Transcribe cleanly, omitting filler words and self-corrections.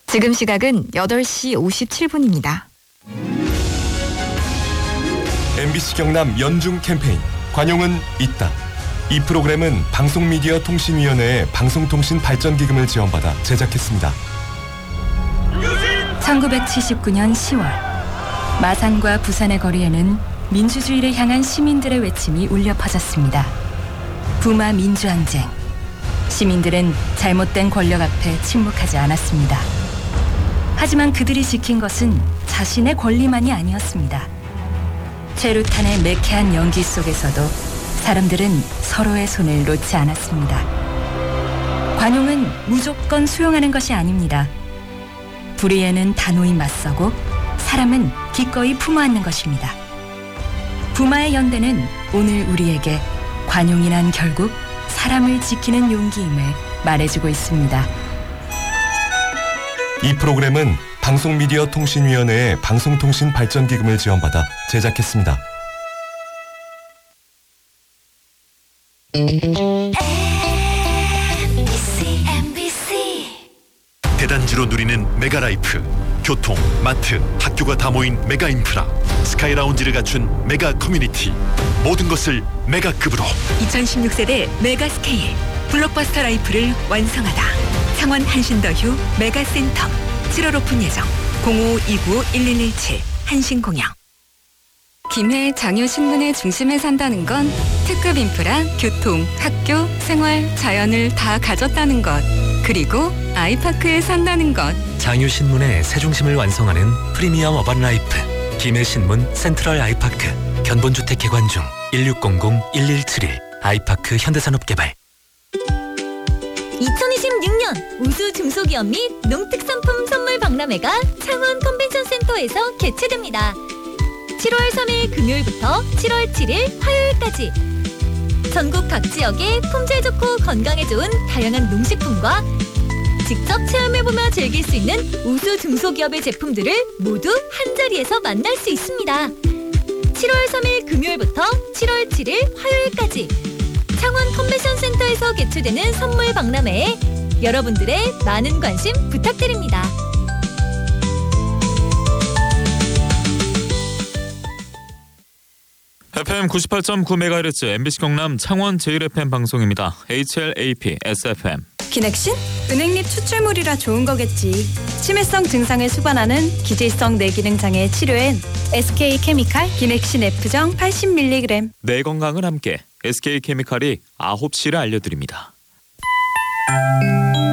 지금 시각은 8시 57분입니다. MBC 경남 연중 캠페인 관용은 있다. 이 프로그램은 방송미디어통신위원회의 방송통신발전기금을 지원받아 제작했습니다. 1979년 10월 마산과 부산의 거리에는 민주주의를 향한 시민들의 외침이 울려 퍼졌습니다. 부마 민주항쟁. 시민들은 잘못된 권력 앞에 침묵하지 않았습니다. 하지만 그들이 지킨 것은 자신의 권리만이 아니었습니다. 최루탄의 매캐한 연기 속에서도 사람들은 서로의 손을 놓지 않았습니다. 관용은 무조건 수용하는 것이 아닙니다. 불의에는 단호히 맞서고 사람은 기꺼이 품어안는 것입니다. 부마의 연대는 오늘 우리에게 관용이란 결국 사람을 지키는 용기임을 말해주고 있습니다. 이 프로그램은 방송미디어통신위원회의 방송통신발전기금을 지원받아 제작했습니다. 대단지로 누리는 메가라이프. 교통, 마트, 학교가 다 모인 메가인프라. 스카이라운지를 갖춘 메가 커뮤니티. 모든 것을 메가급으로. 2016세대 메가스케일 블록버스터 라이프를 완성하다. 창원 한신더휴 메가센텀 7월 오픈 예정. 0529-1117 한신공영. 김해 장유신문의 중심에 산다는 건 특급 인프라, 교통, 학교, 생활, 자연을 다 가졌다는 것. 그리고 아이파크에 산다는 것. 장유신문의 새 중심을 완성하는 프리미엄 어반 라이프. 김해신문 센트럴 아이파크. 견본주택 개관 중. 1600-1171 아이파크 현대산업개발. 2026년 우수 중소기업 및 농특산품 선물 박람회가 창원 컨벤션센터에서 개최됩니다. 7월 3일 금요일부터 7월 7일 화요일까지 전국 각 지역의 품질 좋고 건강에 좋은 다양한 농식품과 직접 체험해보며 즐길 수 있는 우수 중소기업의 제품들을 모두 한자리에서 만날 수 있습니다. 7월 3일 금요일부터 7월 7일 화요일까지 창원 컨벤션센터에서 개최되는 선물 박람회에 여러분들의 많은 관심 부탁드립니다. FM 98.9MHz MBC 경남 창원 제1FM 방송입니다. HLAP SFM. 기넥신? 은행잎 추출물이라 좋은 거겠지. 치매성 증상을 수반하는 기질성 뇌기능 장애 치료엔 SK케미칼 기넥신 F정 80mg. 내 건강을 함께 SK케미칼이 9시를 알려드립니다.